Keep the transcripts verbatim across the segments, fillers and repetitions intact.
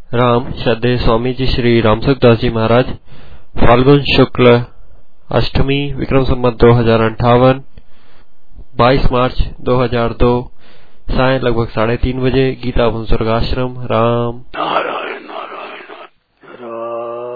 राम श्रद्धेय स्वामी जी श्री रामसुखदास जी महाराज फाल्गुन शुक्ल अष्टमी विक्रम संवत दो हजार अंठावन बाईस मार्च दो हजार दो साय लगभग साढ़े तीन बजे गीता भवन स्वर्गाश्रम राम नारायण नारायण राम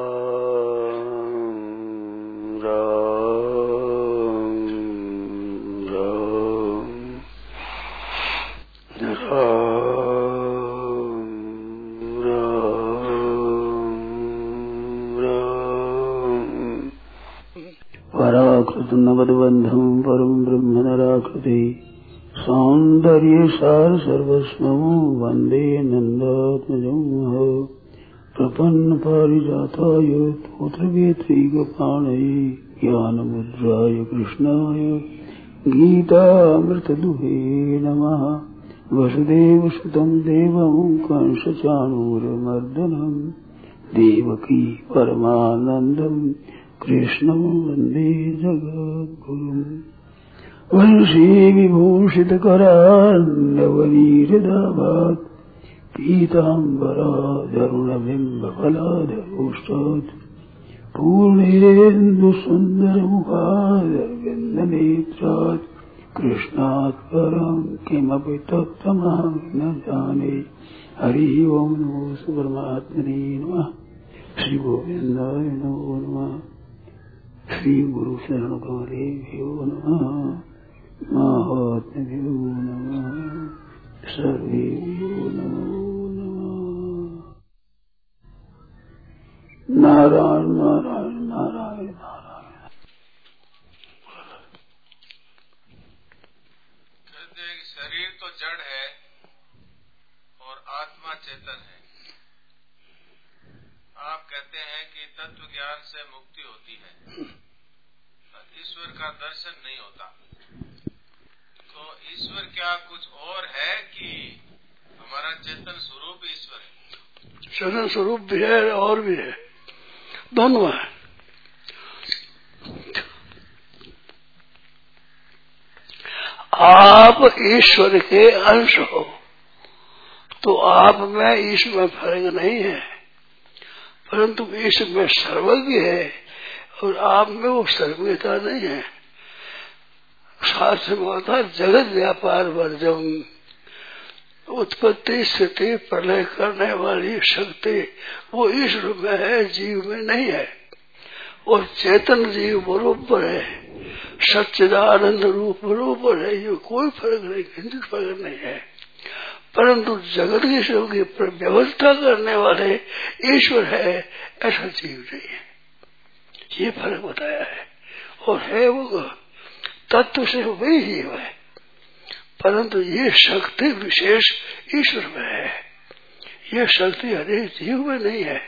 नवद्बंधं परम ब्रह्म नराकृति सौंदर्य सार सर्वस्वं वंदे नंदात्मजं प्रपन्न पारिजाताय तोत्रवेत्रैकपाणये ज्ञानमुद्राय कृष्णाय गीतामृतदुहे नमः। वसुदेवसुतं देवं कंसचाणूरमर्दनं देवकी परमानन्दं कृष्णं वन्दे जगद्गुरुम्। वंशी विभूषितकरान्नवनीरदाभात् पीताम्बरादरुणबिम्बफलादरोष्टात् पूर्णेन्दुसुन्दरमुखादरविन्दनेत्रात् कृष्णात् परं किमपि तत्त्वमहं न जाने। हरिः ओं नमो परमात्मने नमः। श्री गोविंदाय नमो नमः। श्री गुरु शरण कमलेभ्यो नमः। महात्म्यो नमः। सर्वेभ्यो नमो नमः। नारायण नारायण नारायण नारायण। कहते हैं कि शरीर तो जड़ है और आत्मा चेतन है। आप कहते हैं कि तत्व ज्ञान से मुक्ति होती है, ईश्वर का दर्शन नहीं होता। तो ईश्वर क्या कुछ और है कि हमारा चेतन स्वरूप ईश्वर है? चेतन स्वरूप भी है और भी है, दोनों है। आप ईश्वर के अंश हो तो आप में ईश्वर में फर्क नहीं है, परंतु ईश्वर में सर्वज्ञ है और आप में वो सर्वज्ञता नहीं है। शास्त्र में होता है जगत व्यापार वर्जम, उत्पत्ति स्थिति प्रलय करने वाली शक्ति वो ईश्वर में है, जीव में नहीं है। और चेतन जीव बरोबर है, सच्चिदानंद रूप बरोबर है, ये कोई फर्क नहीं, किंचित फर्क नहीं है। परंतु जगत की सबकी व्यवस्था करने वाले ईश्वर है, ऐसा जीव नहीं है। ये फर्क बताया है। और है वो तत्व से वही जीव है, परंतु ये शक्ति विशेष ईश्वर में है, ये शक्ति हरेक जीव में नहीं है।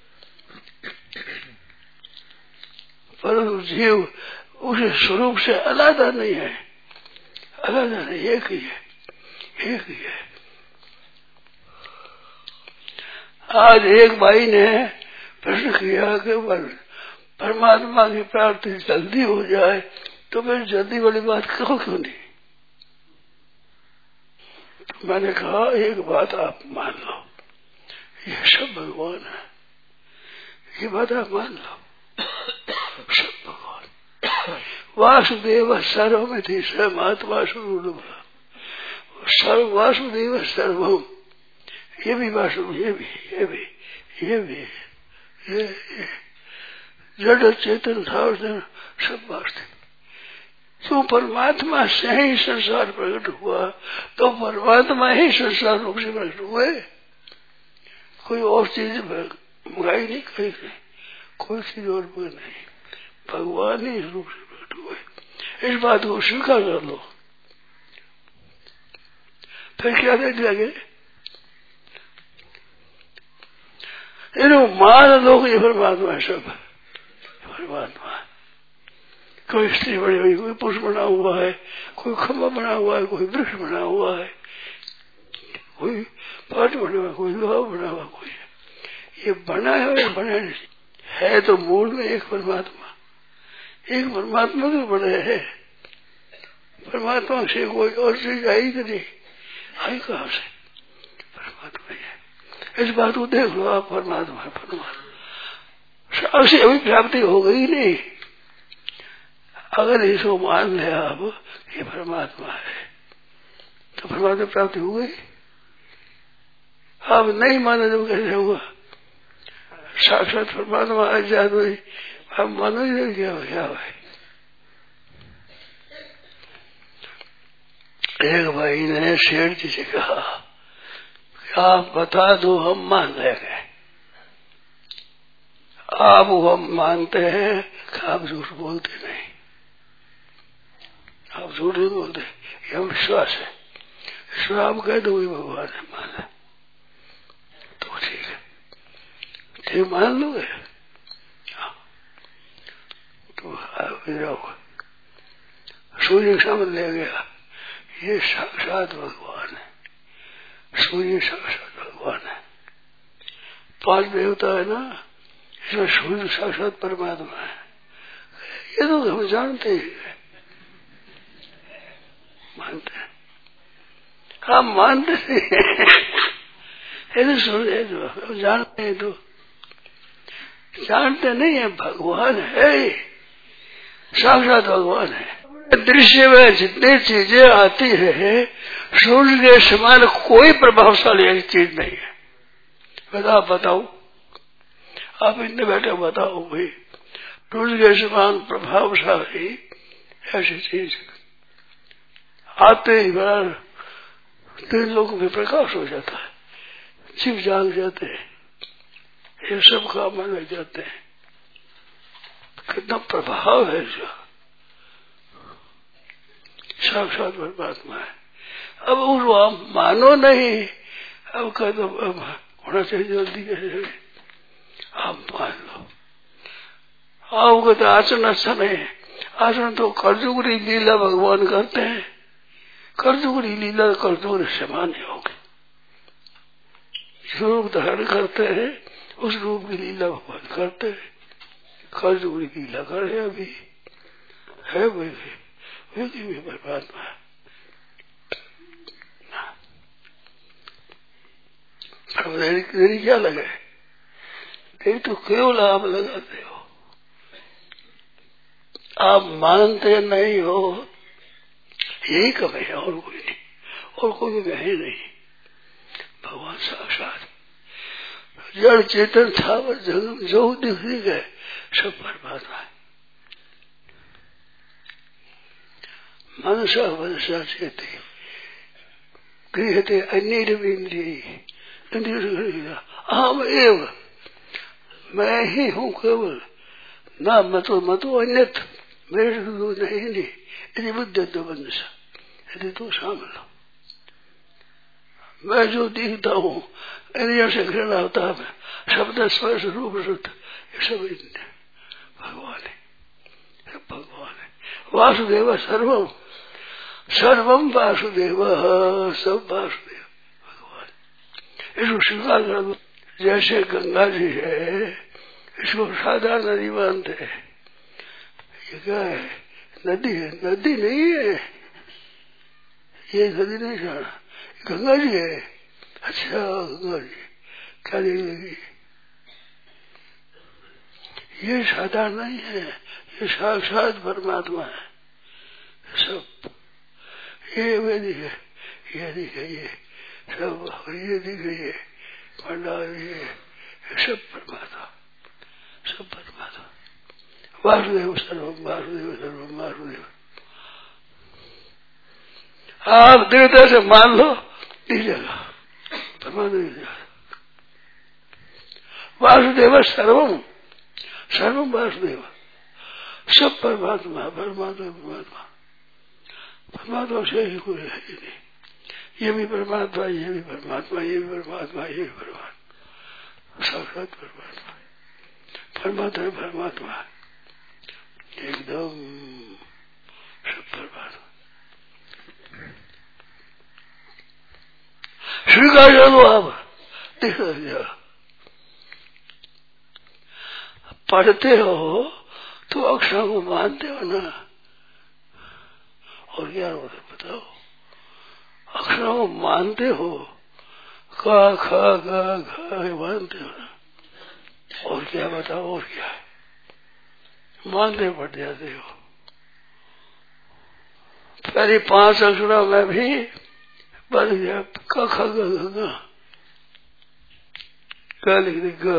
परंतु जीव उस स्वरूप से अलग नहीं है, अलग नहीं, एक ही है, एक ही है। आज एक भाई ने प्रश्न किया कि परमात्मा की प्राप्ति जल्दी हो जाए तो फिर जल्दी वाली बात कहो क्यों नहीं? तो मैंने कहा एक बात आप मान लो, ये सब भगवान है, ये बात आप मान लो, सब भगवान। वासुदेव सर्वमिति सर्वमात्मा स्वरूप, सर्व वासुदेव सर्वम, ये भी वासु, ये भी ये भी ये भी ये, ये जड़ चेतन था सब वास्तविक। क्यों? परमात्मा से ही संसार प्रकट हुआ, तो परमात्मा ही संसार रूप से प्रकट हुए, कोई और चीज मंगाई नहीं, कहीं नहीं, कोई चीज और नहीं, भगवान ही इस रूप से प्रकट हुए। इस बात को स्वीकार कर लो, फिर क्या देख लगे? मान लो कि परमात्मा है, सब परमात्मा। कोई स्त्री बनी हुई, कोई पुरुष बना हुआ है, कोई खंभा बना हुआ है, कोई वृक्ष बना हुआ है, कोई पाठ बना हुआ, कोई लोहा बना हुआ, कोई ये बना है और बना नहीं है। तो मूल में एक परमात्मा, एक परमात्मा तो बने है। परमात्मा से कोई और चीज आई कि नहीं आई? कहाँ से? परमात्मा है। इस बात को देख लो आप, परमात्मा है परमात्मा, साक्षी अभी प्राप्ति हो गई नहीं। अगर इसको मान लिया आप ये परमात्मा है तो परमात्मा प्राप्ति हो गई। आप नहीं माने तो कैसे होगा? साक्षात परमात्मा आ जाए तो आप मानो ही क्या क्या भाई। एक भाई ने शेठ जी से कहा आप बता दो हम मान लेंगे। आप हम मानते हैं कि आप झूठ बोलते नहीं, आप झूठ नहीं बोलते, ये हम विश्वास है। इसमें आप कह दो भगवान है माना तो ठीक है, ठीक मान लोगे तो आप सूर्य समझ ले गया ये साक्षात भगवान है, सूर्य साक्षात भगवान है। पांच देवता है ना, इसमें सूर्य साक्षात परमात्मा है। ये तो हम जानते ही मानते हैं, हम मानते हैं ये तो सूर्य तो जानते हैं, तो जानते नहीं है भगवान है, साक्षात भगवान है। दृश्य में जितनी चीजें आती है सूर्य के समान कोई प्रभावशाली एक चीज नहीं है। बता बताओ आप इतने बैठे बताओ भाई सूर्य के समान प्रभावशाली ऐसी चीज आते ही बड़ा तीन लोगों में प्रकाश हो जाता है, शिव जाग जाते हैं, ये सब काम में लग जाते हैं। कितना प्रभाव है जो साक्षात परमात्मा है। अब उसको आप मानो नहीं, अब कह दो होना चाहिए जल्दी कैसे, आप मान लो। आपको तो आचरण अच्छा नहीं है, आचरण तो कर्जुगरी लीला भगवान करते हैं, कर्जुगरी लीला कर्जुगरी समान ही होगी। जो रूप धारण करते हैं उस रूप की लीला भगवान करते हैं। कर्जुगरी लीला करे अभी है भाई भी परमात्मा है। अब देरी देरी क्या लगे, देरी तो केवल आप लगाते हो, आप मानते नहीं हो, यही कमी है और कोई नहीं, और कोई कहीं नहीं। भगवान साक्षात जड़ चेतन था जगम जो दिख गए सब परमात्मा है। मनसा वनसा चेते गृहते अन्य अहम एव, मैं ही हूँ केवल, ना मतो मतो अन्यत, मेरे तो नहीं नहीं। यदि बुद्ध तो वनसा, यदि तो शामिल हो, मैं जो दिखता हूँ इंद्रियों से घृणा होता है, शब्द स्पर्श रूप शुद्ध ये सब भगवान है, सब भगवान है। वासुदेव सर्वम, सर्वम वासुदेव, सब वासुदेव भगवान। इसको स्वीकार कर दो। जैसे गंगा जी है, इसको साधारण नदी मानते हैं, ये क्या है? नदी है, नदी नहीं है, ये नदी नहीं जाना, गंगा जी है। अच्छा गंगा जी क्या देख लगी, ये साधारण नहीं है, ये साक्षात परमात्मा है। सब ये वे दिखे, ये दिखे, ये सब, ये दिखे, ये भंडार, ये सब परमात्मा, सब परमात्मा। वासुदेव सर्वम, वासुदेव सर्वम, वासुदेव। आप देवता से मान लो इस जगह परमात्मा। वासुदेव सर्वम, सर्वम वासुदेव, सब परमात्मा, परमात्मा परमात्मा, परमात्मा से ही कोई है ही नहीं। ये भी परमात्मा, ये भी परमात्मा, ये भी परमात्मा, ये भी परमात्मा, साक्षात परमात्मा, परमात्मा परमात्मा एकदम सब परमात्मा। स्वीकार कर लो आप, देखो पढ़ते हो तो अक्षरों को मानते हो ना, और क्या बताओ, अक्षरों को मानते हो, का खा गा घा मानते हो ना, और क्या बताओ, और क्या है, मानते पड़ जाते हो। पहले पांच अक्षरों में भी बन गया, का खा गा गा गा लिख दे, गा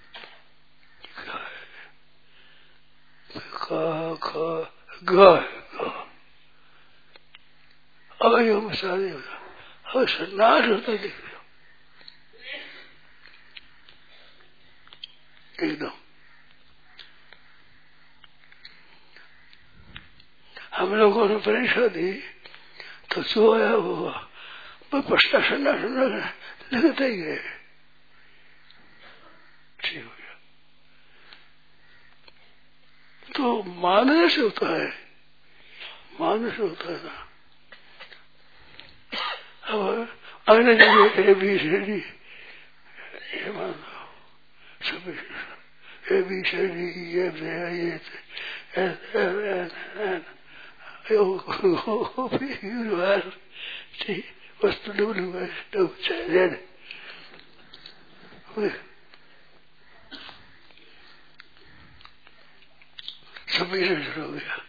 का खा गा गा। अब यो मिसाल होता, अब सन्नाट होता दिख रहे हो एकदम। हम लोगों ने परीक्षा दी तो जो आया हुआ प्रश्न सन्ना सन्ना लगते ही गए, ठीक हो गया। तो मानने से होता है, मानने से होता है ना। अब अगले जगह ए बी सी डी ये मान लो, सभी ए बी सी डी ये ये वस्तु सभी से शुरू हो गया।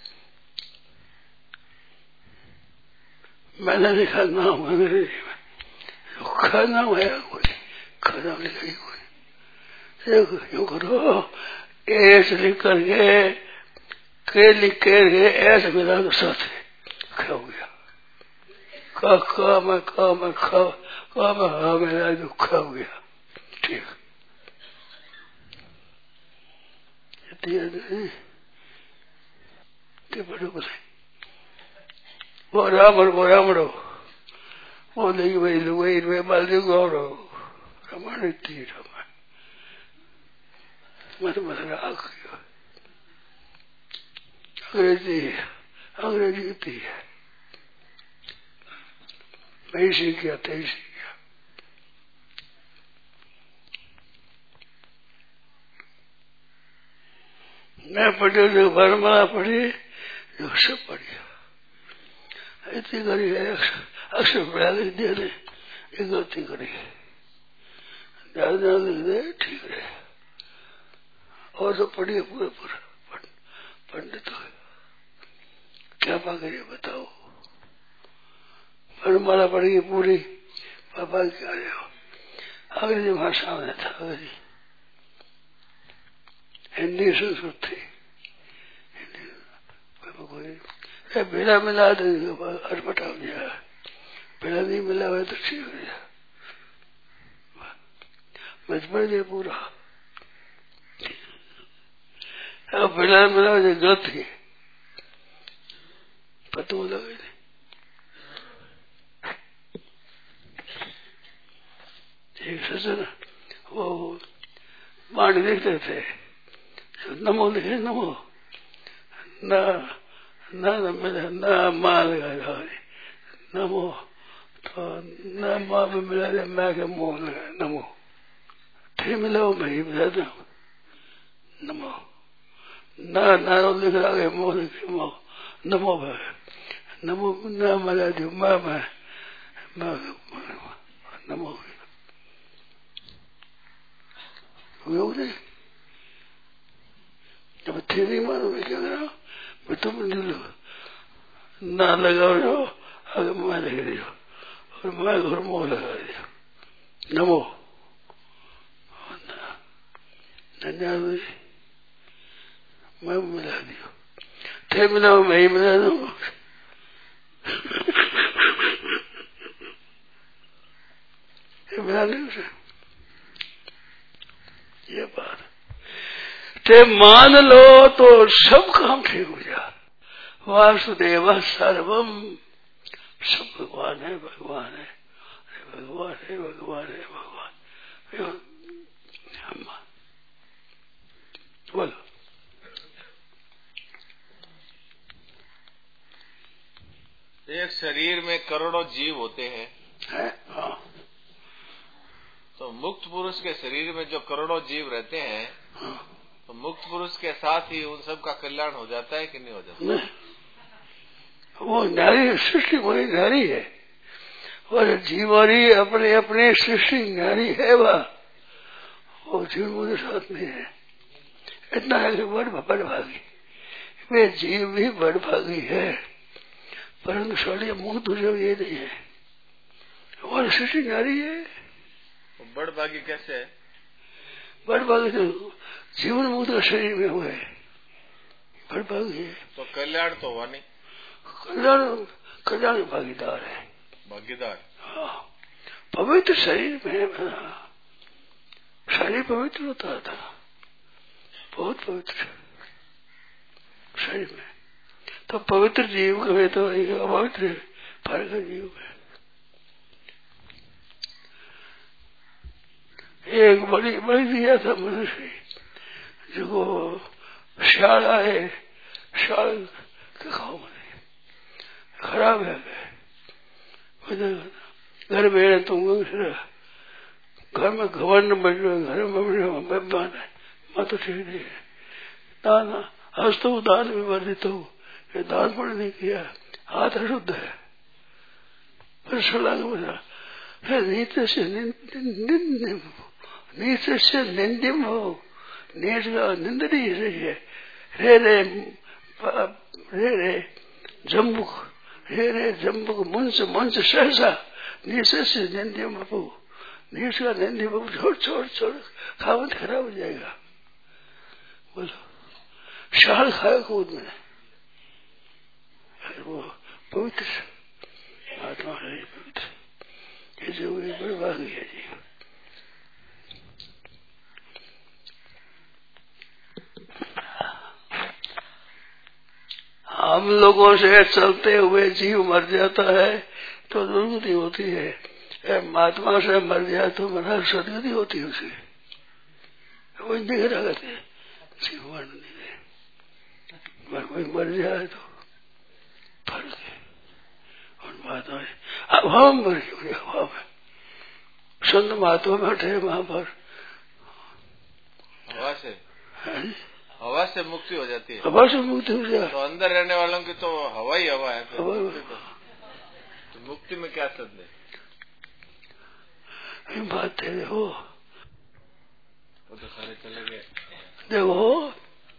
मैंने लिखा नाम अंग्रेजी में, खा नाम है कोई, खा नाम लिखा ही कोई। यूं करो, एस लिख करके के लिख के ऐस मिला तो साथ खा हो गया। का का मैं का मैं खा का मैं हा मिला तो खा हो गया, ठीक। के बड़े बोले वो रामड़ वो रामड़ो वो नहीं वही वही वे बालू गौरो रमण थी रमण मत मत राख अंग्रेजी अंग्रेजी थी, मैं सीख गया तय सीख गया। मैं पढ़ी जो वर्णमाला पढ़ी जो सब पढ़ी, इतनी करी है अक्षर पढ़ा लिख दिया ने, एक गलती करी ज्यादा ज्यादा लिख दे ठीक रहे, और तो पढ़िए पूरे पूरा पंडित हो क्या पा करिए बताओ। वर्णमाला पढ़ी पूरी, पापा क्या रहे हो, अंग्रेजी भाषा में था, अंग्रेजी हिंदी संस्कृत थी, कोई बेला मिला तो अटपटा हो गया, बेला नहीं मिला हुआ तो ठीक हो गया, बच पड़ गया पूरा। अब बेला मिला जो गलत थी पता लगे नहीं। एक सज्जन वो बाण देखते थे, नमो लिखे नमो ना ना मिला ना माँ लगा नमो, तो न माँ में मिला दे मैं के मुंह लगा नमो, थे मिला वो मैं ही मिला था नमो, ना ना लिख रहा है मोह लिखे मोह नमो भाई नमो ना मिला दे माँ मैं नमो नहीं। जब थे नहीं मानो मैं क्या करा, मैं तुम ना लगाओ जो अगर मैं लग रही हो और मैं घर मोह लगा दिया नमो नन्या मैं मिला दियो, थे मिला मैं ही मिला दू मिला नहीं उसे, ये बात ते मान लो तो सब काम ठीक हो जा। वासुदेव सर्वम, सब भगवान है भगवान है भगवान है भगवान है भगवान। बोलो एक शरीर में करोड़ों जीव होते हैं है? हाँ। तो मुक्त पुरुष के शरीर में जो करोड़ों जीव रहते हैं, हाँ। तो मुक्त पुरुष के साथ ही उन सब का कल्याण हो जाता है कि नहीं हो जाता? नहीं, वो नारी सृष्टि वही नारी है, और जीवानी अपने अपने सृष्टि ज्ञानी है वह, वो जीव मुझे साथ में है। इतना है कि बड़ बड़ भागी, वे जीव भी बड़ भागी है, परंतु साढ़े मुक्त हो जाओ ये नहीं है, और सृष्टि ज्ञानी है। बड़ भागी कैसे है? बड़ भागी तो जीवन मुक्त का शरीर में हुए बड़ भागी है। तो कल्याण तो हुआ नहीं। कल्याण कल्याण में भागीदार है, भागीदार। हाँ, पवित्र शरीर में, शरीर पवित्र होता था, बहुत पवित्र शरीर में, तो पवित्र जीव कहे तो एक अपवित्र फर्क जीव है। एक बड़ी बड़ी दिया था मनुष्य जो शाल आए, शाल के खाओ मरे खराब है घर में तुम घर में घमंड बन रहे, घर में बेमान है, माँ तो ठीक नहीं है। दान हस्त हूँ, दान में वर्जित हूँ, ये दान पुण्य नहीं किया, हाथ अशुद्ध है। फिर सलाह बोला नीचे से नीचे से निंदिम हो, नीच का निंदनी है। रे रे रे रे जम्बुक, रे रे जम्बुक मुंस मुंस सहसा नीचे से निंदिम बाबू, नीच का निंदी बाबू छोड़ छोड़ छोड़, खावत खराब हो जाएगा। बोलो शाल खाए कूद में, वो पवित्र आत्मा है, पवित्र ये जो बड़ी बात है जी। हम लोगों से चलते हुए जीव मर जाता है तो दुर्गति होती है, महात्मा से मर जाए तो मरा सदगति होती है उसे, वो नहीं रहते जीव मर नहीं, कोई मर जाए तो फर्क है। और महात्मा अब हम मर गए हवा में, संत महात्मा बैठे वहां पर, हवा से हवा से मुक्ति हो जाती है। हवा से मुक्ति हो जाए तो अंदर रहने वालों की तो हवा ही हवा है, हवा तो मुक्ति में क्या सद है? बात है। देखो वो तो सारे चले गए। देखो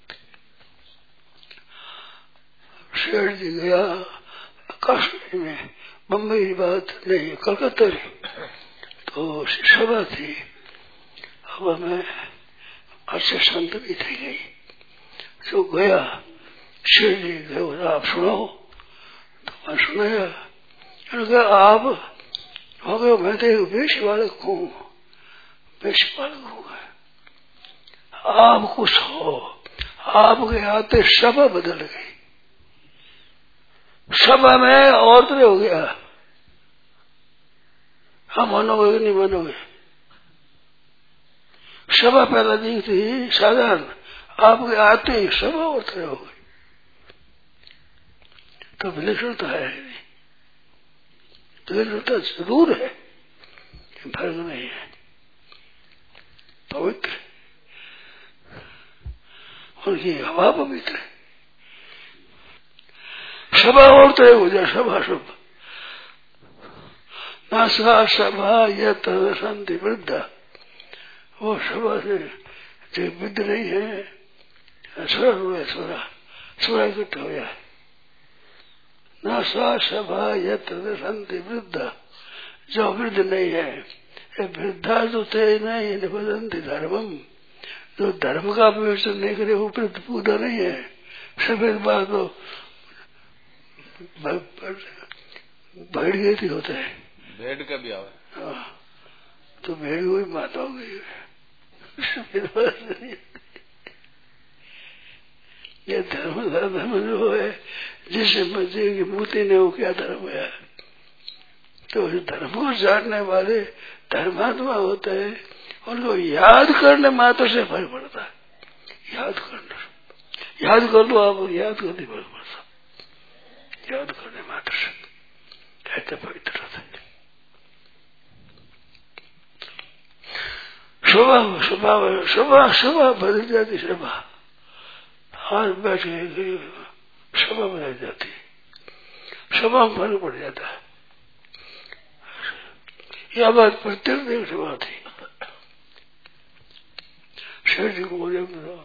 शेर जी गया कश्मीर में, बम्बई की बात नहीं, कलकत्ता की, तो सभा थी, हवा में अच्छे संत भी थे गई, जो गया शेर जी गए, आप सुनाओ, तो मैं सुनाया, आप हो गए, मैं तो एक वेश बालक हूँ, वेश बालक हूँ, आप कुछ हो, आपके आते सभा बदल गई, सभा में औरतें हो गया, हम मानोगे नहीं मानोगे, सभा पहला दी थी साधारण, आपके आते ही सभा औरतें हो गई, तो विलक्षणता है, तो विलक्षणता जरूर है, फर्क नहीं है, पवित्र उनकी हवा पवित्र है, सभा औरतें हो जाए, सभा शुभ ना सा सभा यह शांति वृद्धा, वो सभा से जो वृद्ध नहीं है, छोरा हुआ छोरा छोरा इकट्ठा हो जाए, ना सा सभा यह शांति वृद्धा, जो वृद्ध नहीं है, ये वृद्धा जो थे नहीं निबंधि धर्मम, जो धर्म का विवेचन नहीं करे वो वृद्ध पूरा नहीं है। सफेद बात तो भेड़ गई थी होता है, भेड़ का भी आवा, हाँ, तो भेड़ हुई माता हो गई, सफेद बात नहीं। ये धर्म धर्म जो है, जिससे बच्चे की मूर्ति ने वो क्या धर्म है, तो धर्म को जानने वाले धर्मात्मा होते हैं, उनको याद करने मात्र से फर्क पड़ता है, याद करना, याद कर लो आप, याद करने फर्क पड़ता, याद करने मात्र से कहते पवित्र होता है। सुबह सुबह सुबह सुबह बदल जाती, सुबह हाथ बैठे सुबह बदल जाती, सुबह में फर्क पड़ जाता है, यह बात प्रत्येक देखने बात है। शेर जी को बोले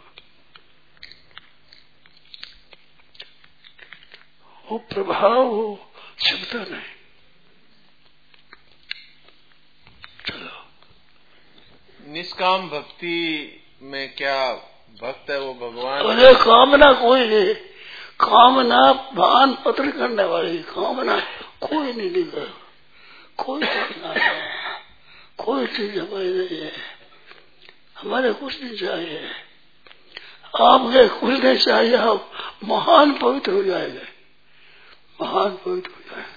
वो प्रभाव हो छिपता नहीं। चलो निष्काम भक्ति में क्या भक्त है वो भगवान? अरे कामना कोई है, कामना भान पत्र करने वाली कामना कोई नहीं दिखा, कोई कामना नहीं, कोई चीज हमारी नहीं है, हमारे कुछ नहीं चाहिए। आपके कुछ नहीं चाहिए, आप महान पवित्र हो जाएंगे, महान पवित्र हो जाएंगे,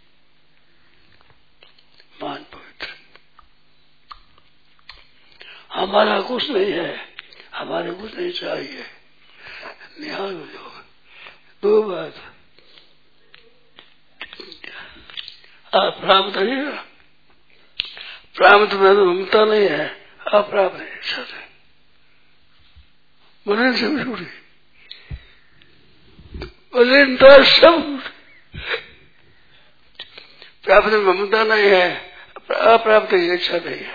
महान पवित्र। हमारा कुछ नहीं है, हमारे कुछ नहीं चाहिए। निहाल हो जाओ। दो बात अप्राप्त है, प्राप्त में तो ममता नहीं है, अप्राप्त है इच्छा नहीं, मन से भी छूटी, सब प्राप्त में ममता नहीं है, अप्राप्त इच्छा नहीं है।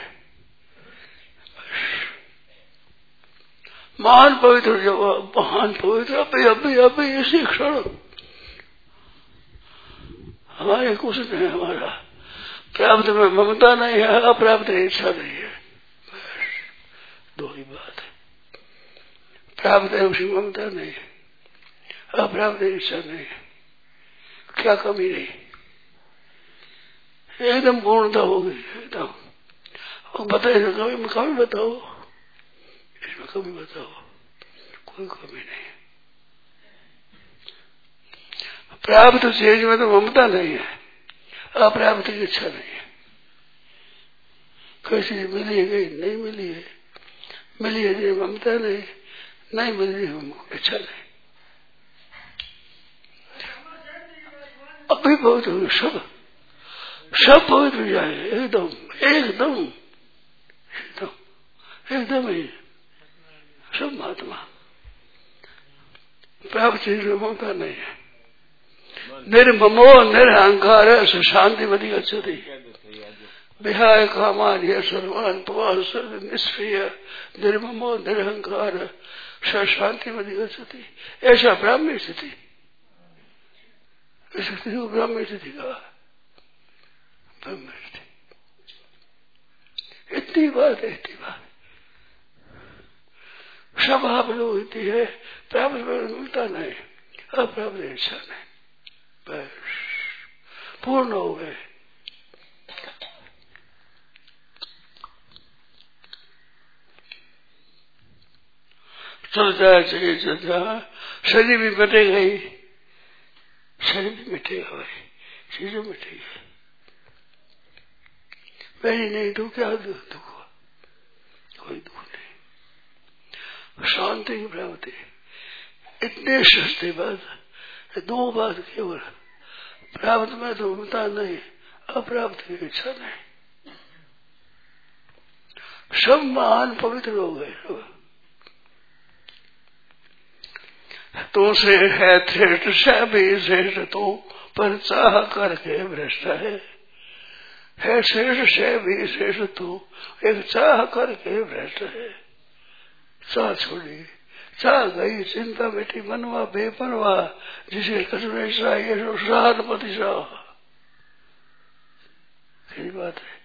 महान पवित्र जो महान पवित्र अभी अभी अभी इसी क्षण हमारे कुछ नहीं, हमारा प्राप्त में ममता नहीं है, अप्राप्त इच्छा नहीं है। दो ही बात है, प्राप्त है उसी ममता नहीं है, अप्राप्त इच्छा नहीं है। क्या कमी नहीं, एकदम पूर्णता होगी एकदम। बताइए कभी कभी बताओ, इसमें कभी बताओ, कोई कमी नहीं। प्राप्त चीज में तो ममता नहीं है, अप्राप्त की इच्छा नहीं है। कैसी मिली है, कहीं नहीं मिली है, मिली है जी ममता नहीं, नहीं मिली हमको इच्छा नहीं। अभी बहुत हो सब सब पवित्र हो जाए एकदम एकदम एकदम एकदम ही सब महात्मा। प्राप्त चीज में ममता नहीं है, निर्ममो निरहंकार शांति मदी गच्छति विहाय कामान यह सर्वान पवान सर्व निष्क्रिय निर्ममो निरहंकार शांति मदी गच्छति। ऐसा ब्राह्मी स्थिति, इस स्थिति को ब्राह्मी स्थिति का ब्रह्म स्थिति। इतनी बात है, इतनी बात सब आप लोग होती है। प्राप्त मिलता नहीं, अप्राप्त इच्छा नहीं, बस पूर्ण हो गए। चल जाए चाहिए चल जा, शरीर भी मिटेगा ही, शरीर भी मिटेगा भाई, चीजें मिटेगी। मेरी नहीं तो क्या दुख हुआ, कोई दुख नहीं। शांति की प्राप्ति इतने सस्ती बात, दो बात केवल, प्राप्त में तो ममता नहीं, अप्राप्त की इच्छा नहीं। सब महान पवित्र हो गए। तुमसे है श्रेष्ठ से भी श्रेष्ठ तू, पर चाह करके भ्रष्ट है। है श्रेष्ठ से भी श्रेष्ठ तू, एक चाह करके भ्रष्ट है। चाह छोड़ी, चाह गई, चिंता बेटी मनवा बेपरवाह, जिसे कसम चाहिए सो साधपति शाह। यही बात है,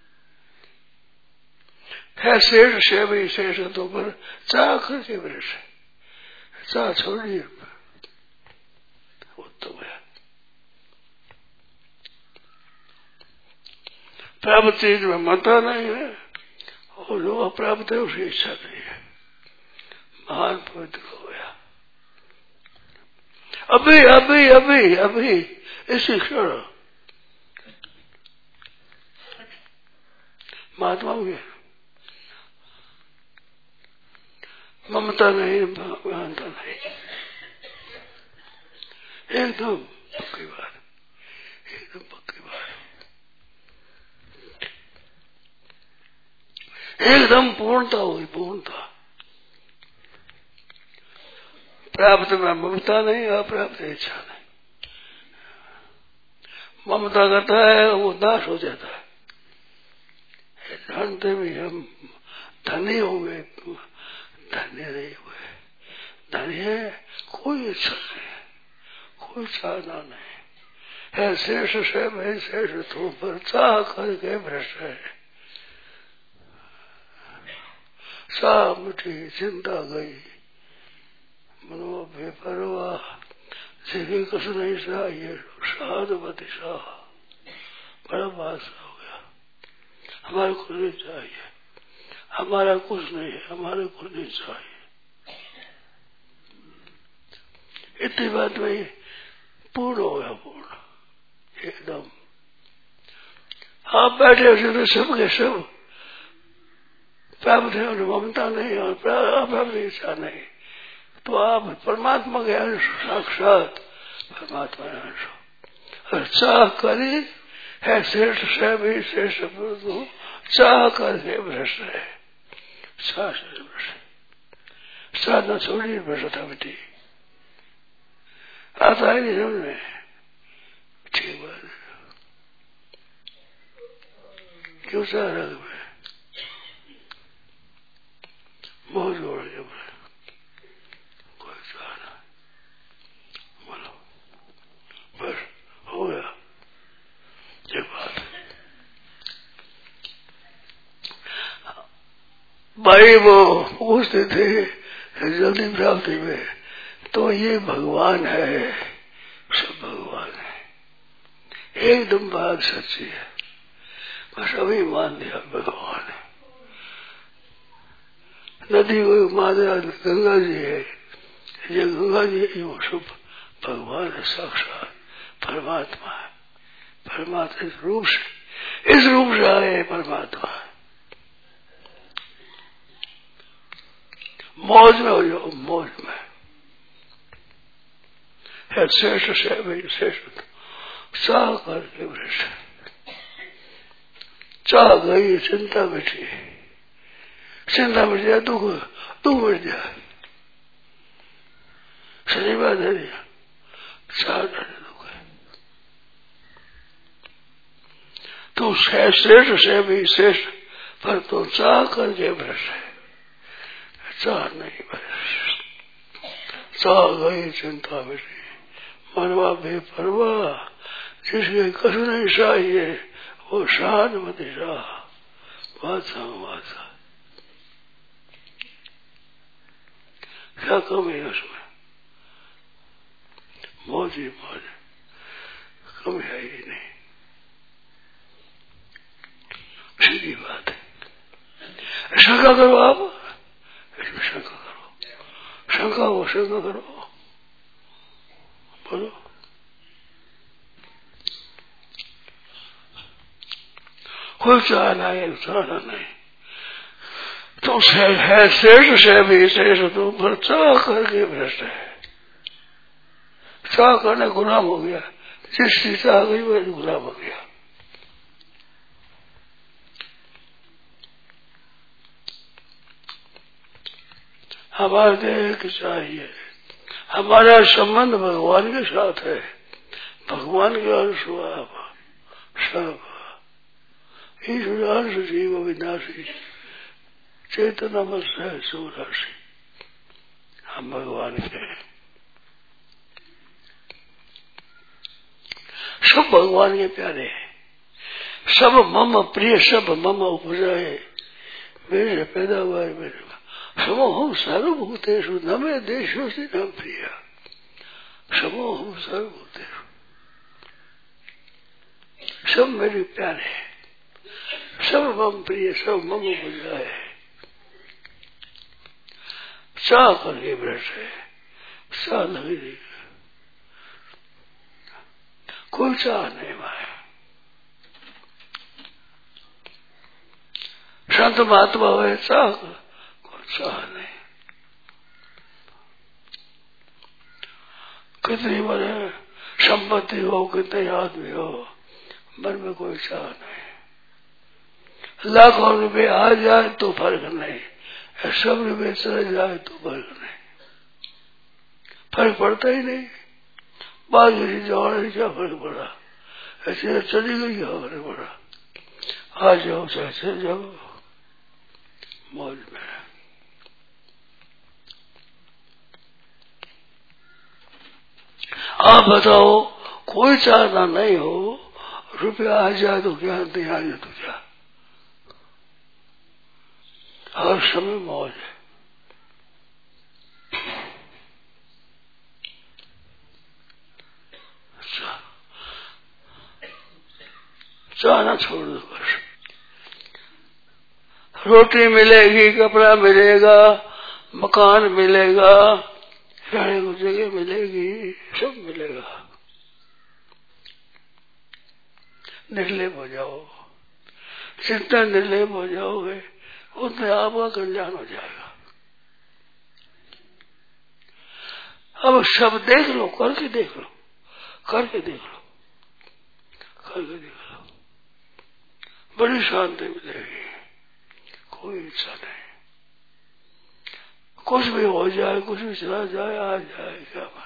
है श्रेष्ठ से भी श्रेष्ठ तो पर चाह करके भ्रष्ट, चाह छोड़ी उत्तम है। प्राप्त चीज में ममता नहीं है, और जो अप्राप्त है उसकी इच्छा नहीं है। महान पवित्र हो गया। अभी अभी अभी अभी इसी क्षण महात्मा हुए, ममता नहीं, महानता नहीं, एकदम पक्की बात, एकदम पक्की बात, एकदम पूर्णता हुई, पूर्णता। प्राप्त में ममता नहीं, अप्राप्त इच्छा नहीं। ममता करता है वो नाश हो जाता है, जानते भी हम धनी हो गए, धन्य नहीं हुए। धन्य कोई इच्छा नहीं, कोई चाहना नहीं है। शेष से भाई शेष तो पर चाह करके भ्रष्ट है। चाह मिठी चिंता गई, मनो बेपरवाह, जिन्हें कुछ नहीं चाहिए साधुपति शाह। बड़ा बादशाह हो गया, हमारे कुछ नहीं चाहिए, हमारा कुछ नहीं है, हमारे कुछ नहीं चाहिए। इतनी बात में पूर्ण हो गया, पूर्ण एकदम। आप बैठे हो तो सब के सब प्राप्त है, ममता नहीं और प्राप्त इच्छा नहीं, तो आप परमात्मा के अंश, साक्षात परमात्मा के अंश हो। और चाह करे है श्रेष्ठ से भी श्रेष्ठ पुरुष, चाह करके भ्रष्ट है। चाह से भ्रष्ट, साधना छोड़ी भ्रष्ट था बेटी। आता है नहीं समझ में, ठीक बात है। क्यों चाह रहा था मैं बहुत जोड़ गया, कोई चाह ना, बोलो बस हो गया ये बात। भाई वो पूछते थे जल्दी प्राप्ति में, तो ये भगवान है, सब भगवान है, एकदम बात सच्ची है। बस अभी मान दिया भगवान है। नदी को मान दिया गंगा जी है, ये गंगा जी है, वो सब भगवान है, साक्षात परमात्मा है। परमात्मा इस रूप से, इस रूप से आए परमात्मा। मौज में हो जाओ, मौज में है। श्रेष्ठ से भाई श्रेष्ठ, चाह करके भ्रष्ट, चाह गई चिंता बैठी, चिंता मिट जाए, दुख दुख मिट जाए, सही बात है। चाह दुख है, तो श्रेष्ठ से भी श्रेष्ठ, पर तो चाह करके भ्रष्ट है। चाह नहीं भ्रष्ट, चाह गई चिंता बैठी, मनवा बेपरवाह, जिसके कुछ नहीं चाहिए वो शान मति शाह। बादशाह बादशाह, क्या कमी है उसमें? मौज ही मौज, कमी है ही नहीं, सीधी बात है। शंका करो आप, इसमें शंका करो, शंका हो शंका करो, बोलो। कोई चाहना है, चाहना नहीं, तो है श्रेष्ठ से भी श्रेष्ठ, तो पर चाह करके भ्रष्ट है। चाह करने गुलाम हो गया, जिसकी चाह गई वही गुलाम हो गया। हमारे देह की चाहिए, हमारा संबंध भगवान के साथ है, भगवान के अंश हुआ सब। ईश्वर जीव विनाशी चेतनामस है सूराशी, हम भगवान के, सब भगवान के प्यारे हैं। सब मम प्रिय, सब मम उपजाए, मेरे पैदा हुआ है मेरे समो हम सर्वभूतेषु न मे देशो से न प्रिय। समो हम सर्वभूतेषु, सब मेरे प्यारे हैं, सब मम प्रिय, सब मम उपजाए। चाह करके भ्रष्ट है, चाह लगी नहीं, कोई चाह नहीं माया। संत महात्मा हुए चाह, कोई चाह नहीं। कितनी बड़े संपत्ति हो, कितने आदमी हो, मन में कोई चाह नहीं। लाखों रुपए आ जाए तो फर्क नहीं, सब रुपये चले जाए तो फर्क नहीं, फर्क पड़ता ही नहीं। बात जैसी जवान क्या फर्क पड़ा, ऐसे चली गई क्या फर्क पड़ा। आ जाओ जैसे जाओ मौज में। आप बताओ, कोई चाहना नहीं हो, रुपया आ जाए तो क्या, नहीं आ जाए तो क्या, हर समय मौज है। चाहना छोड़ दो बस। रोटी मिलेगी, कपड़ा मिलेगा, मकान मिलेगा, रहने को जगह मिलेगी, सब मिलेगा। निर्लेप हो जाओ, जितना निर्लेप हो जाओगे उतने आपका कल्याण हो जाएगा। अब सब देख लो, करके देख लो, करके देख लो, करके देख लो, बड़ी शांति मिलेगी। कोई इच्छा नहीं, कुछ भी हो जाए, कुछ भी चला जाए, आ जाए, क्या बात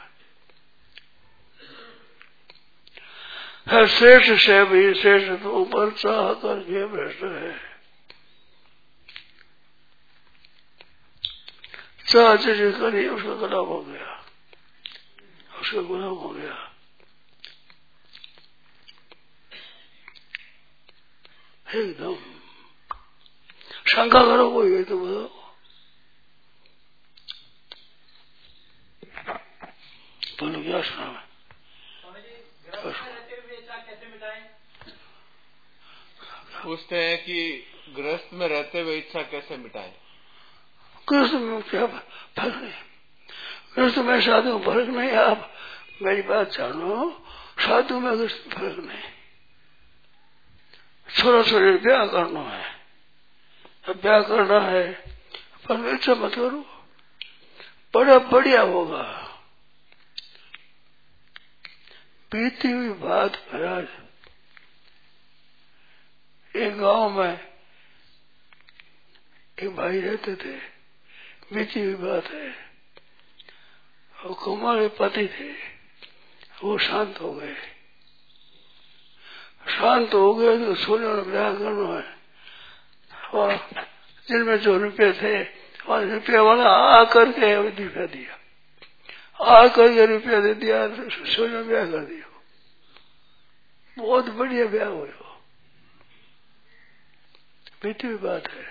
है। श्रेष्ठ से भी श्रेष्ठ तो ऊपर चाह करके भ्रष्ट है। चाह चीज करी, उसका गुलाम हो गया, उसका गुलाम हो गया। एकदम शंका करो कोई है तो बताओ। बोलो क्या सुना मैं? पूछते हैं कि गृहस्थ में रहते हुए इच्छा कैसे मिटाएं? गृहस्थ में क्या फर्क नहीं, गृहस्थ में साधु में फर्क नहीं। आप मेरी बात जानो, साधु में गृहस्थ फर्क नहीं। छोरा छोरी ब्याह करना है, ब्याह करना है, पर इच्छा मत करो, बड़ा बढ़िया होगा। बीती हुई बात महाराज, एक गांव में एक भाई रहते थे, बीती हुई बात है। और कुमार पति थे, वो शांत हो गए। शांत हो गए तो सोने में ब्याह करना है, और जिनमें जो रुपये थे, और रुपये वाला आ करके रुपया दिया, आ करके रुपया दे दिया, सोने में ब्याह कर दिया। बहुत बढ़िया ब्याह हुए। बीती हुई बात है।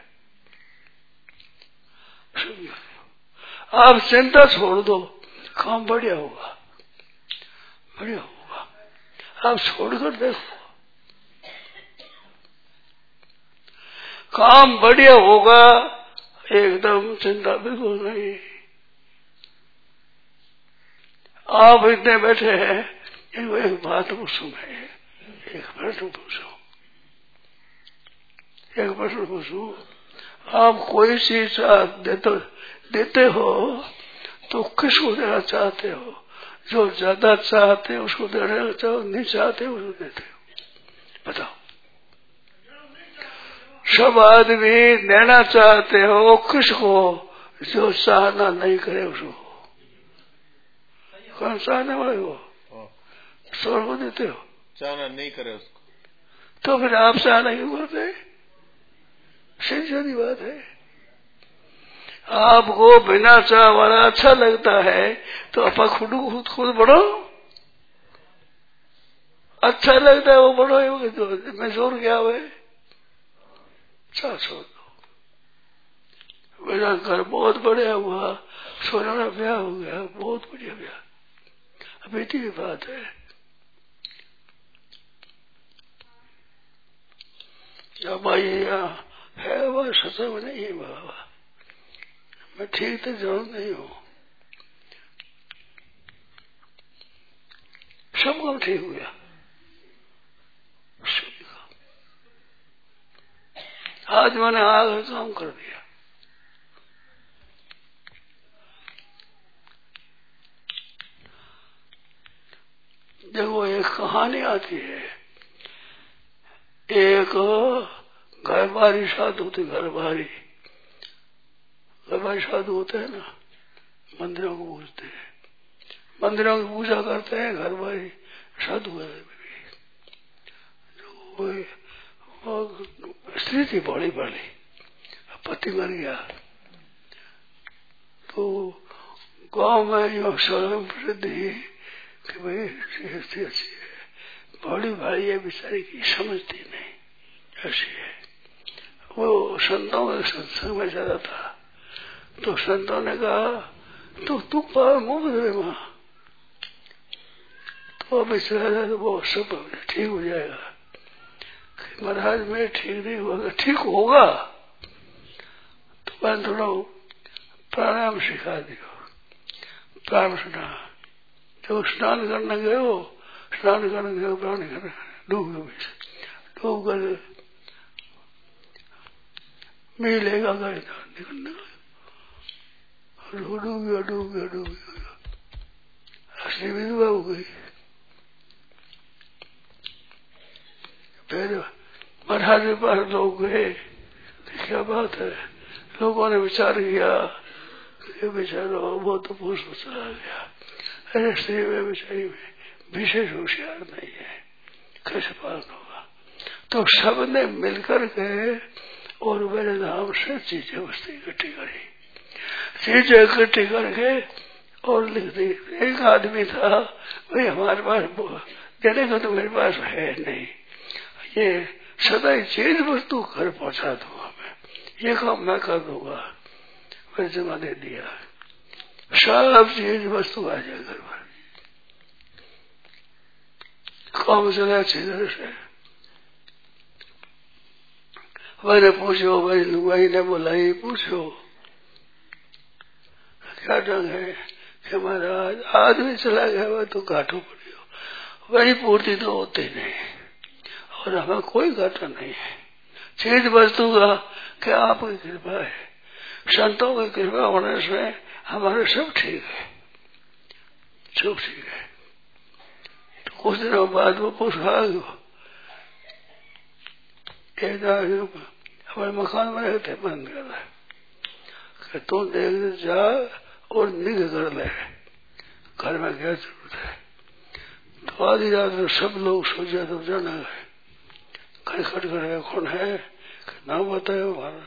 आप चिंता छोड़ दो, काम बढ़िया होगा, बढ़िया होगा। आप छोड़कर देखो, काम बढ़िया होगा, एकदम चिंता बिल्कुल नहीं। आप इतने बैठे हैं, इनको एक बात पूछूं मैं, एक प्रश्न पूछूं, एक प्रश्न पूछूं। आप कोई चीज देते, देते हो तो किसको देना चाहते हो? जो ज्यादा चाहते हो उसको देना चाहो, नहीं चाहते हो उसको देते हो? बताओ। सब आदमी देना चाहते हो किसको? जो चाहना नहीं करे उसको। कौन चाहने वाले हो? स्वर को देते हो, चाहना नहीं करे उसको, तो फिर आप चाहना क्यों करते? सीधी सादी बात है। आपको बिना चाह वाला अच्छा लगता है तो आप खुद खुद खुद बढ़ो। अच्छा लगता है वो बढ़ो, तो मैं जोर क्या हुए? चाह छोड़ दो। मेरा घर बहुत बढ़िया हुआ, सोना का ब्याह हो गया, बहुत बढ़िया ब्याह। अब इतनी बात है। क्या भाई यहाँ है, वह सत्संग नहीं है बाबा, मैं ठीक तो जरूर नहीं हूँ। सब काम ठीक हो गया, आज मैंने आगे काम कर दिया। देखो एक कहानी आती है, एक घर बारी साधु थे, घर बारी घर बारी साधु होते हैं ना, मंदिरों को पूजते हैं, मंदिरों की पूजा करते हैं, घर बारी साधु है। स्त्री थी बड़ी बड़ी, पति मर गया तो गांव में यो शर्म प्रसिद्धि कि भाई ऐसी अच्छी है, बड़ी भाई है बेचारी की समझती नहीं, ऐसी है। वो संतों के सत्संग में जाता था तो संतों ने कहा तो तू पार मुंह बदले मां, तो अभी चला जाए तो वो सब ठीक हो जाएगा। महाराज मैं ठीक नहीं होगा, ठीक होगा तो मैं थोड़ा प्राणायाम सिखा दियो। प्राणायाम सुना तो स्नान करने गए हो, स्नान करने गए प्राणायाम करने डूब गए, डूब कर मिलेगा कर निकलने डूब गया डूब गया डूब गया, असली विधवा हो गई। फिर महाराज के पास लोग गए, क्या बात है, लोगों ने विचार किया कि बेचारा वो तो पुरुष चला गया, अरे स्त्री में बेचारी में विशेष होशियार नहीं है, कैसे पालन होगा। तो सब ने मिलकर के और मेरे नाम से चीजें वस्तु इकट्ठी करी, चीजें इकट्ठी करके और लिख दी। एक आदमी था, भाई हमारे पास देने का तो मेरे पास है नहीं, ये सदा ही चीज वस्तु घर पहुंचा दूंगा मैं, ये काम मैं कर दूंगा। फिर जमा दे दिया, सब चीज वस्तु आ जाए घर पर, काम चला अच्छी तरह से। मैंने पूछो, मेरी लुगाई ने बुलाई, पूछो क्या ढंग है कि महाराज आदमी चला गया वह तो घाटों पड़ी हो, वही पूर्ति तो होती नहीं और हमें कोई घाटा नहीं है। चीज वस्तु का क्या आपकी कृपा है, संतों की कृपा होने से हमारे सब ठीक है, सब ठीक है। तो कुछ दिनों बाद वो पूछा हमारे मकान में रहते बंद कर रहे, तू देख जा और निग कर ले, घर में क्या जरूरत है। तो आधी रात में सब लोग सो जाए तो जाना है, घर खट कर कौन है, नाम बताओ हमारा,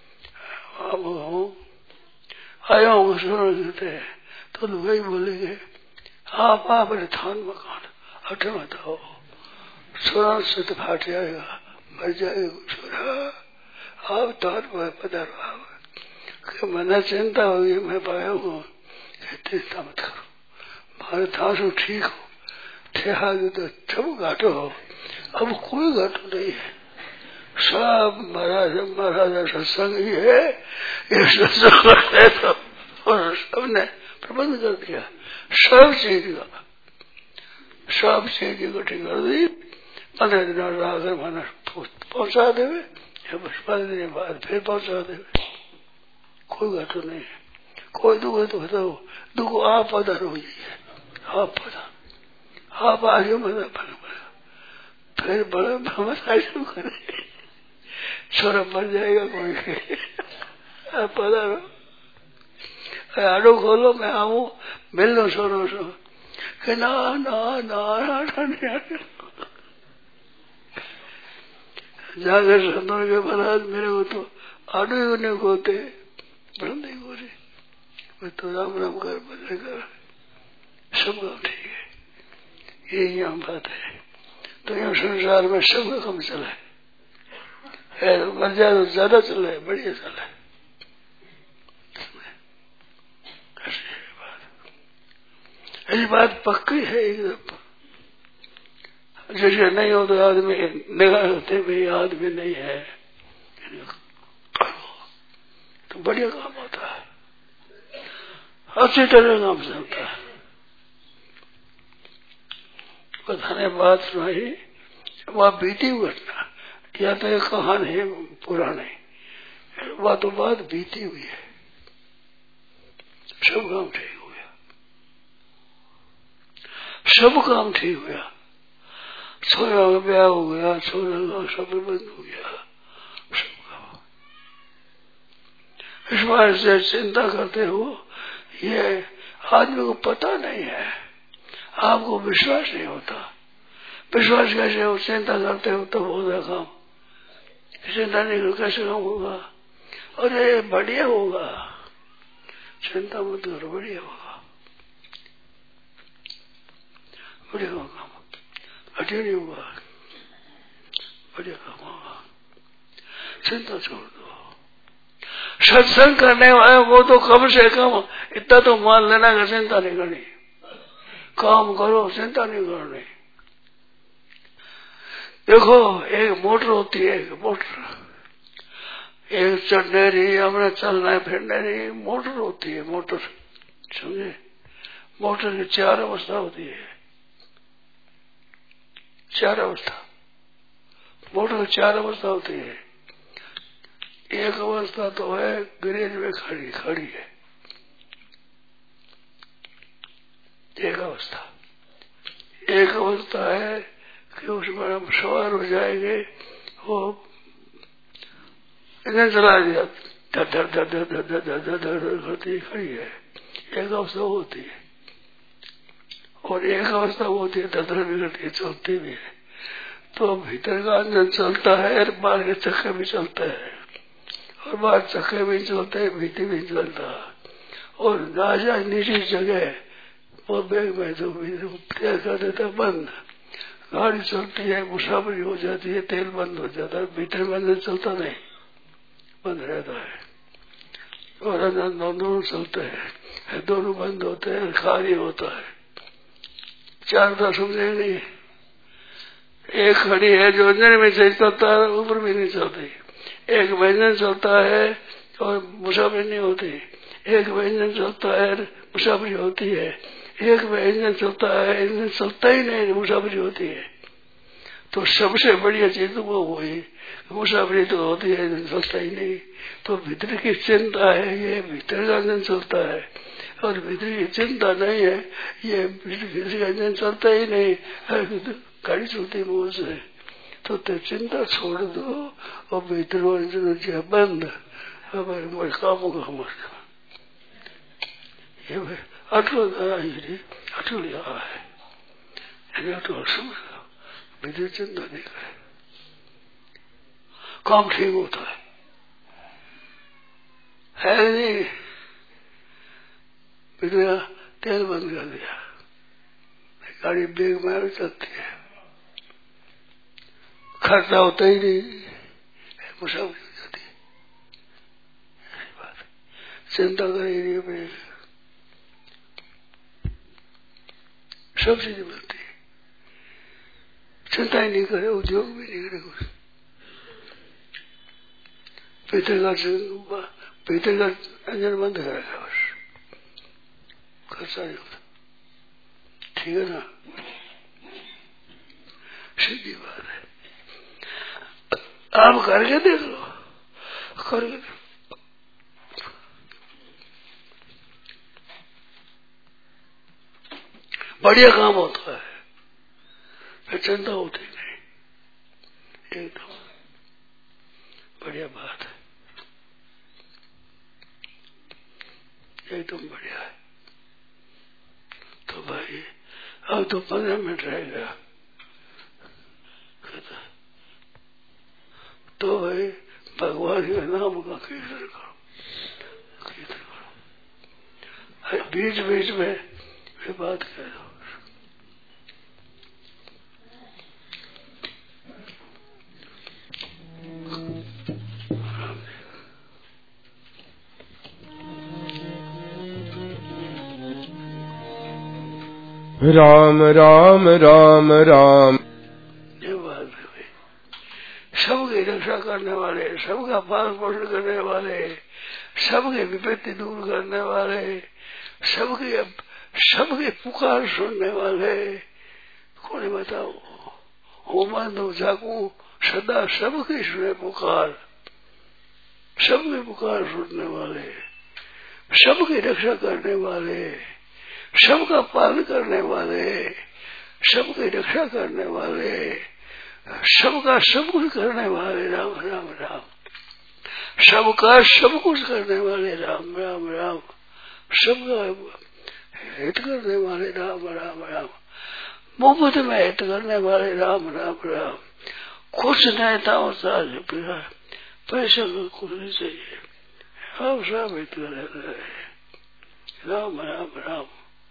आया हूँ सुनते। तो वही बोलेंगे आप आप थान मकान हटे बताओ, सुना से तो फाट जाएगा, मर जाएगा छोरा, आप तार पधारो आप, मैंने चिंता होगी, मैं पाया हूँ, चिंता मत करो, मारे थासु ठीक हो, ठेहा तो सब घाटो हो, अब कोई घाटो नहीं है, सब महाराज महाराजा सत्संग ही है, ये सत्संग है तो और सबने प्रबंध कर दिया, सब चीज का सब चीज इकट्ठी कर दी। पंद्रह दिन आकर माना पहुंचा देवे, या बस पंद्रह दिन बाद फिर पहुंचा देवे, कोई घाटो नहीं है। कोई दुख है तो बताओ, दुख आप पधारो हो जाइए, आप पधारो, आप आगे मजा बड़ा फिर बड़ा मजा शुरू करे, छोरा मर जाएगा कोई, आप पधारो, आडो खोलो मैं आऊ मिल लो छोरो सो, कि ना ना ना जाकर संतों के महाराज मेरे को तो आडो ही उन्हें खोते बंद नहीं हो रही, मैं तो राम राम कर बदले कर सब काम ठीक है, यही यहाँ बात है। तो यहाँ संसार में सब का कम चला है, मर जाए तो ज्यादा चला है, बढ़िया चला है, ऐसी बात पक्की है एकदम। जैसे नहीं हो तो आदमी निगाह होते भाई आदमी नहीं है तो बढ़िया काम होता है, अच्छी तरह काम चलता है। बताने बात सुनाई, वह बीती हुई घटना, या तो एक कहानी है पुरानी, वह तो बात बीती हुई है, सब काम ठीक हो गया, सब काम ठीक हो गया, छोरा का ब्याह हो गया, छोरा का सब बंद हो गया, सब काम। इस बार से चिंता करते हो, ये आदमी को पता नहीं है, आपको विश्वास नहीं होता, विश्वास कैसे हो, चिंता करते हो तब होगा काम, चिंता नहीं करो कैसे काम होगा? अरे बढ़िया होगा, चिंता मत करो, बढ़िया होगा, बढ़िया होगा, कठिन नहीं होगा, बढ़िया काम होगा, चिंता छोड़ दो। सत्संग करने वाले वो तो कम से कम इतना तो मान लेना कि चिंता नहीं करनी, काम करो, चिंता नहीं करनी। देखो एक मोटर होती है, एक मोटर, एक चढ़ने रही, हमने चलना फिरने रही मोटर होती है, मोटर समझे? मोटर की चार अवस्था होती है, चार अवस्था, मोटर की चार अवस्था होती है। एक अवस्था तो है गैरेज में खड़ी खड़ी है, एक अवस्था। एक अवस्था है कि उसमें हम सवार हो जाएंगे, वो इंजन चला दिया, धर धर धर धर धर धर धर धर धर धर करती खड़ी है, एक अवस्था होती है। और एक अवस्था होती है धर धर भी करती है, चलती भी है। तो भीतर का इंजन चलता है और बाहर के चक्के भी चलते हैं, और बाहर चक्के भी चलते हैं, भीतर भी चलता है। और ना जाए निजी जगह वो बैग में तो तेल कर देता बंद, गाड़ी चलती है, मुसाफरी हो जाती है, तेल बंद हो जाता है, भीतर में अंदर चलता नहीं, बंद रहता है। और अंदर दोनों चलते हैं, दोनों बंद होते हैं, खाली होता है। चार तो समझे नहीं। एक खड़ी है जो अंदर में से चलता है, ऊपर भी नहीं चलती। एक व्यंजन चलता है और मुसाफरी नहीं होती, एक व्यंजन चलता है मुसाफरी होती है, एक व्यंजन चलता है इंजन चलता ही नहीं, मुसाफरी होती है। तो सबसे बढ़िया चीज वो हुई, मुसाफरी तो होती है, इंजन चलता ही नहीं। तो भीतर की चिंता है, ये भीतर का इंजन चलता है, और भीतर की चिंता नहीं है, ये भीतर का इंजन चलता ही नहीं, गाड़ी चलती मुंह से। तो ते चिंता छोड़ दो और भीतर इंजन बंद, हमारे कामों का मर ये अटल अटल यहाँ है, अटल समझ लो, भीतर चिंता नहीं करे, काम ठीक होता है, है नहीं। भीतर तेल बंद कर दिया, गाड़ी ब्रेक मार चलती है, खर्चा होता ही नहीं, मुसाफरी हो जाती है, ऐसी बात। चिंता करेगी अपने, सब चीजें मिलती है। चिंता ही नहीं करे, उद्योग भी नहीं करे कुछ, भीतर का भीतर का अंजन बंद करेगा बस, खर्चा नहीं होता। ठीक है ना, सीधी बात है। आप करके देख लो, करके देख लो, बढ़िया काम होता है, फिर चिंता होती नहीं, एकदम बढ़िया बात है, एकदम बढ़िया है। तो भाई अब तो पंद्रह मिनट रहेगा, तो भाई भगवान के नाम का कीर्तन करो, कीर्तन करो, बीच बीच में भी बात कह दो। राम राम राम राम। ये बात है भाई, सबकी रक्षा करने वाले, सबका पालन पोषण करने वाले, सबके विपत्ति दूर करने वाले, सबकी सबकी पुकार सुनने वाले, कौन बताओ? हो मन दो जागू सदा सबकी सुने पुकार, सबकी पुकार सुनने वाले, सबकी रक्षा करने वाले, सबका पालन करने वाले, सबकी रक्षा करने वाले, सबका सब कुछ करने वाले, राम राम राम, सबका सब कुछ करने वाले, राम राम राम, सबका हित करने वाले, राम राम राम, मुफ्त में हित करने वाले, राम राम राम, कुछ नहीं था पैसा का कुछ नहीं चाहिए, हम सब इतना रहे राम राम राम।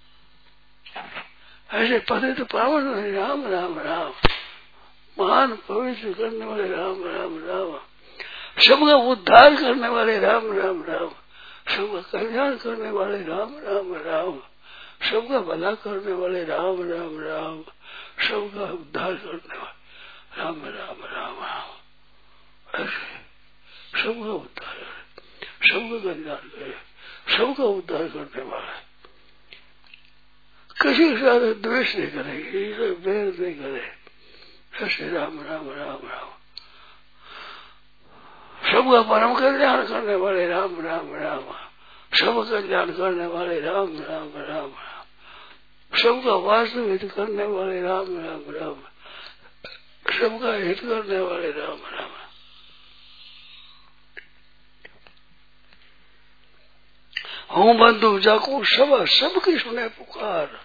ऐसे पति तो पावन है, राम राम राम, महान पवित्र करने वाले राम राम राम, सबका उद्धार करने वाले राम राम राम, सबका कल्याण करने वाले राम राम राम, सबका भला करने वाले राम राम राम, सबका उद्धार करने वाले राम राम राम राम। ऐसे सबका उद्धार करे, सबका कल्याण करे, सबका उद्धार करने वाला, किसी के साथ द्वेष नहीं करेगी, किसी से बैर नहीं करे, ऐसे राम राम राम राम। सबका परम कल्याण करने वाले राम राम राम, सबका कल्याण करने वाले राम राम राम, सबका वास्तविक करने वाले राम राम राम, सबका हित करने वाले राम राम। हूँ बंधु जाको सब सबकी सुने पुकार,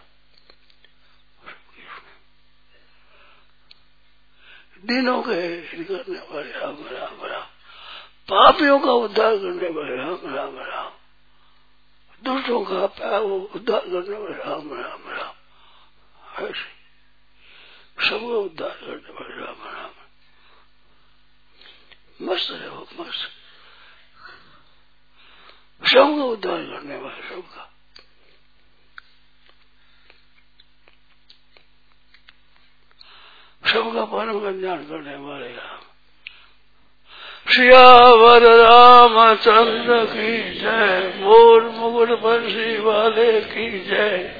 दिनों के हित करने वाले राम राम राम, पापियों का उद्धार करने वाले राम राम राम, दुष्टों का उद्धार करने वाले राम राम राम, ऐसे सबका उद्धार करने वाले राम राम। मस्त रहो मस्त, सबका उद्धार करने वाले, सबका सबका परम कल्याण करने वाले राम। सियावर रामचंद्र की जय, मोर मुकुट बंसी वाले की जय।